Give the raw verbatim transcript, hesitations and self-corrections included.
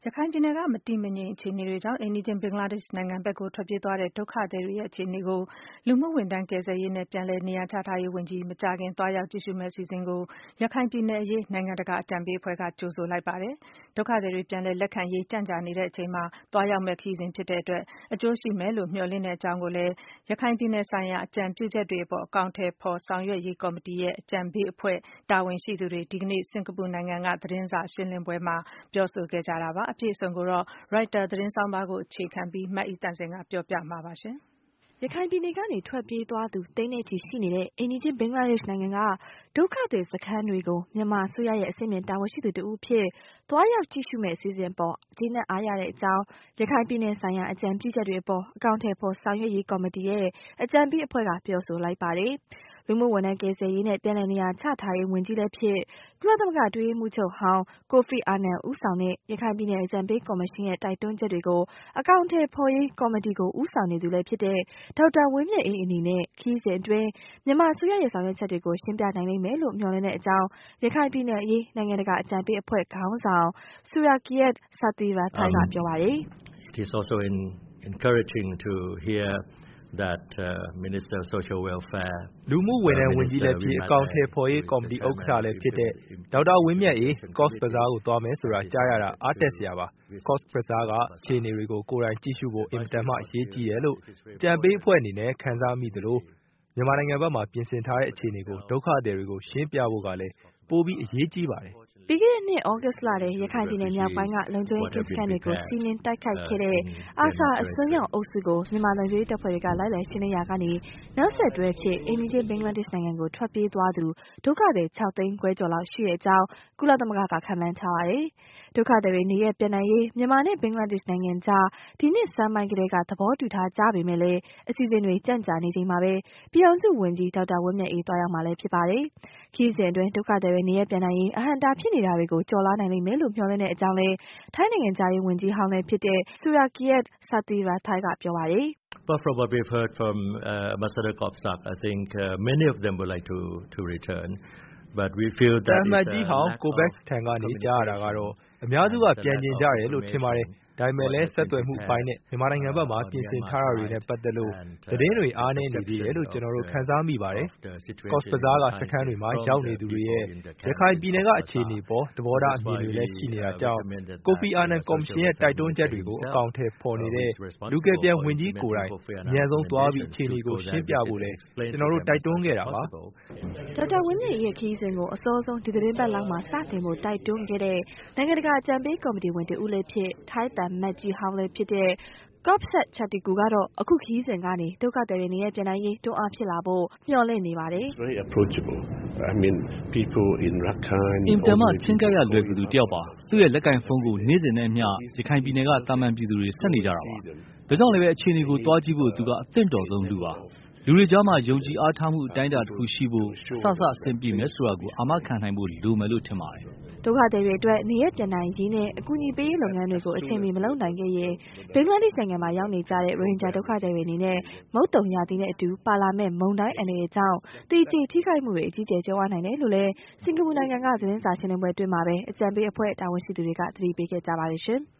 ရခိုင်ပြည်နယ်ကမတည်မငြိမ်အခြေအနေတွေကြောင့်အိမ်နီးချင်းဘင်္ဂလားဒေ့ရှ်နိုင်ငံဘက်ကိုထွက်ပြေးသွားတဲ့ဒုက္ခသည်တွေရဲ့အခြေအနေကိုလူမှုဝန်ထမ်းကယ်ဆယ်ရေးနဲ့ပြန်လည်နေရာချထားရေးဝန်ကြီးမကြာခင်သွားရောက်ကြည့်ရှုမယ့်အစီအစဉ်ကိုရခိုင်ပြည်နယ်အရေးနိုင်ငံတကာအကြံပေးအဖွဲ့ကကြိုဆိုလိုက်ပါတယ်။ဒုက္ခသည်တွေပြန်လည်လက်ခံရေးကြန့်ကြာနေတဲ့အချိန်မှာသွားရောက်မယ့်ခရီးစဉ်ဖြစ်တဲ့အတွက်အကျိုးရှိမယ်လို့မျှော်လင့်တဲ့အကြောင်းကိုလည်းရခိုင်ပြည်နယ်ဆိုင်ရာအကြံပြုချက်တွေအပေါ်အကောင်အထည်ဖော်ဆောင်ရွက်ရေးကော်မတီရဲ့အကြံပေးအဖွဲ့တာဝန်ရှိသူတွေဒီကနေ့စင်ကာပူနိုင်ငံကသတင်းစာရှင်းလင်းပွဲမှာပြောဆိုခဲ့ကြတာပါ။အပြည့်အစုံကိုတော့ရိုက်တာသတင်းဆောင်းပါးကိုအခြေခံပြီးမအိသန့်စင်ကပြောပြမှာပါရှင်။ရခိုင်ပြည်နယ်ကနေထွက်ပြေးသွားသူသိန်းနဲ့ချီရှိနေတဲ့အိမ်နီးချင်းဘင်္ဂလားဒေ့ရှ်နိုင်ငံကဒုက္ခသည်စခန်းတွေကိုမြန်မာအစိုးရရဲ့အစီအမံတာဝန်ရှိသူတဦးဖြစ်သွားရောက်ကြည့်ရှုမယ့်အစီအစဉ်ပေါ်အကျေနပ်အားရတဲ့အကြောင်းရခိုင်ပြည်နယ်ဆိုင်ရာအကြံပြုချက်တွေအပေါ်အကောင်အထည်ဖော်ဆောင်ရွက်ရေးကော်မတီရဲ့အကြံပေးအဖွဲ့ကပြောဆိုလိုက်ပါတယ်။လူမှုဝန်ထမ်းကယ်ဆယ်ရေးနဲ့ပြန်လည်နေရာချထားရေးဝန်ကြီးလည်းဖြစ်ကုလသမဂ္ဂအတွင်းရေးမှူးချုပ်ဟောင်းကိုဖီအာနန်ဦးဆောင်တဲ့ရခိုင်ပြည်နယ်အကြံပေးကော်မရှင်ရဲ့တိုက်တွန်းချက်တွေကိုအကောင်အထည်ဖော်ရေးကော်မတီကိုဦးဆောင်နေသူလည်းဖြစ်တဲ့ဒေါက်တာဝင်းမြတ်အေးအနေနဲ့ခရီးစဉ်အတွင်းမြန်မာအစိုးရရဲ့ဆောင်ရွက်ချက်တွေကိုရှင်းပြနိုင်လိမ့်မယ်လို့မျှော်လင့်တဲ့အကြောင်းရခိုင်ပြည်နယ်အရေးနိုင်ငံတကာအကြံပေးအဖွဲ့ခေါင်းဆောင်ဆူရာကီယက်ဆာသီရာထိုင်ကပြောပါတယ်။ It is also in, encouraging to hear that uh, Minister of Social Welfare လူမှုဝန်ထမ်းဝန်ကြီးလည်းဖြစ်အကောင်အထည်ဖော်ရေးကော်မတီဥက္ကဋ္ဌလည်းဖြစ်တဲ့ဒေါက်တာဝင်းမြတ်အေး Cox's Bazar ကိုသွားမယ်ဆိုတာကြားရတာအားတက်စရာပါ။ Cox's Bazar ကအခြေအနေတွေကိုကိုယ်တိုင်ကြည့်ရှုဖို့အင်မတန်မှအရေးကြီးတယ်လို့ကြံပေးအဖွဲ့အနေနဲ့ခံစားမိသလိုမြန်မာနိုင်ငံဘက်မှာပြင်ဆင်ထားတဲ့အခြေအနေကိုဒုက္ခသည်တွေကိုရှင်းပြဖို့ကလည်းပိုပြီးအရေးကြီးပါတယ်။ပြီးခဲ့တဲ့နှစ်ဩဂတ်စ်လထဲရခိုင်ပြည်နယ်မြောက်ပိုင်းကလုံခြုံရေးကင်းစခန်းတွေကိုစီးနင်းတိုက်ခိုက်ခဲ့တဲ့အာဆာအစွန်းရောက်အုပ်စုကိုမြန်မာလုံခြုံရေးတပ်ဖွဲ့တွေကလိုက်လံရှင်းလင်းရာကနေနောက်ဆက်တွဲဖြစ်အိမ်နီးချင်းဘင်္ဂလားဒေ့ရှ်နိုင်ငံကိုထွက်ပြေးသွားသူဒုက္ခသည်ခြောက်သိန်းခွဲကျော်လောက်ရှိတဲ့အကြောင်းကုလသမဂ္ဂကခန့်မှန်းထားပါတယ်။ဒုက္ခသည်တွေနေရပ်ပြန်နိုင်ရေးမြန်မာနဲ့ဘင်္ဂလားဒေ့ရှ်နိုင်ငံကြားဒီနှစ်ဆန်းပိုင်းကလေးကသဘောတူထားကြပေမဲ့လည်းအစီအစဉ်တွေကြန့်ကြာနေချိန်မှာပဲပြည်ထောင်စုဝန်ကြီးဒေါက်တာဝင်းမြတ်အေးသွားရောက်မှာလည်းဖြစ်ပါတယ်။ခရီးစဉ်အတွင်းဒုက္ခသည်တွေနေရပ်ပြန်နိုင်ရေးအဟန့်အတားဖြစ်နေတာတွေကိုကျော်လွှားနိုင်လိမ့်မယ်လို့မျှော်လင့်တဲ့အကြောင်းလည်းထိုင်းနိုင်ငံခြားရေးဝန်ကြီးဟောင်းလည်းဖြစ်တဲ့ဆူရာကီယက်ဆာသီရာထိုင်ကပြောပါတယ်။ But from what we've heard from uh, Ambassador Kopsak, I think uh, many of them would like to to return, but we feel that အမတ်ကြီးဟောင်းကိုဘက်ထံကနေကြားရတာကတော့အများစုကပြန်ကျင်ကြတယ်လို့ထင်ပါတယ်။ဒါပေမဲ့လည်းဆက်သွယ်မှုပိုင်းနဲ့မြန်မာနိုင်ငံဘက်မှာပြင်ဆင်ထားတာတွေနဲ့ပတ်သက်လို့သတင်းတွေအားနည်းနေသေးတယ်လို့ကျွန်တော်တို့ခန်းစားမိပါတယ်။ Cox's Bazar ကစခန်းတွေမှာရောက်နေသူတွေရဲ့ရခိုင်ပြည်နယ်ကအခြေအနေပေါ်သဘောထားအမြင်တွေလည်းရှိနေတာကြောင့်ကိုဖီအာနန်ကော်မရှင်ရဲ့တိုက်တွန်းချက်တွေကိုအကောင်အထည်ဖော်နေတဲ့လူကယ်ပြန်ဝန်ကြီးကိုယ်တိုင်အများဆုံးသွားပြီးအခြေအနေကိုရှင်းပြဖို့လည်းကျွန်တော်တို့တိုက်တွန်းခဲ့တာပါ။ဒေါက်တာဝင်းမြတ်ရဲ့ခရီးစဉ်ကိုအစောဆုံးဒီသတင်းပတ်လောက်မှာစတင်ဖို့တိုက်တွန်းခဲ့တဲ့နိုင်ငံတကာအကြံပေးကော်မတီဝင်တဦးလည်းဖြစ်ထိုင်းတမတ်ကြီးဟောင်းလည်းဖြစ်တဲ့ကော့ပ်ဆက်ချာတီကူကတော့အခုခရီးစဉ်ကနေဒုက္ခသည်တွေနေရပ်ပြန်နိုင်ရေးတွန်းအားဖြစ်လာဖို့မျှော်လင့်နေပါတယ်။ Very approachable. I mean people in Rakhine အင်တာမချင်းကပ်ရလွယ်ကူသူတယောက်ပါသူ့ရဲ့လက်ကင်ဖုန်းကိုနေ့စဉ်နဲ့အမျှရခိုင်ပြည်နယ်ကတာမန်ပြည်သူတွေဆက်နေကြတာပါဒါကြောင့်လည်းပဲအခြေအနေကိုတွားကြည့်ဖို့သူကအသင့်တော်ဆုံးလူပါလူတွေကြားမှာယုံကြည်အားထားမှုအတိုင်းအတာတစ်ခုရှိဖို့စစအဆင်ပြေမယ်ဆိုတာကိုအာမခံနိုင်ဖို့လိုမယ်လို့ထင်ပါတယ်ဒုက္ခသည်တွေအတွက်နေရပ်ပြန်နိုင်ရေးနဲ့အကူအညီပေးရေးလုပ်ငန်းတွေကိုအချိန်မီမလုပ်နိုင်ခဲ့ရင်ဘင်္ဂလားဒေ့ရှ်နိုင်ငံမှာရောက်နေကြတဲ့ရိုဟင်ဂျာဒုက္ခသည်တွေအနေနဲ့မုတ်တုံရာသီနဲ့အတူပါလာမဲ့မုန်တိုင်းအန္တရာယ်ကြောင့်တည်ကြည်ထိခိုက်မှုတွေအကြီးအကျယ်ကြုံရနိုင်တယ်လို့လည်းစင်ကာပူနိုင်ငံကသတင်းစာရှင်းလင်းပွဲအတွင်းမှာပဲအကြံပေးအဖွဲ့တာဝန်ရှိသူတွေကသတိပေးခဲ့ကြပါတယ်ရှင်။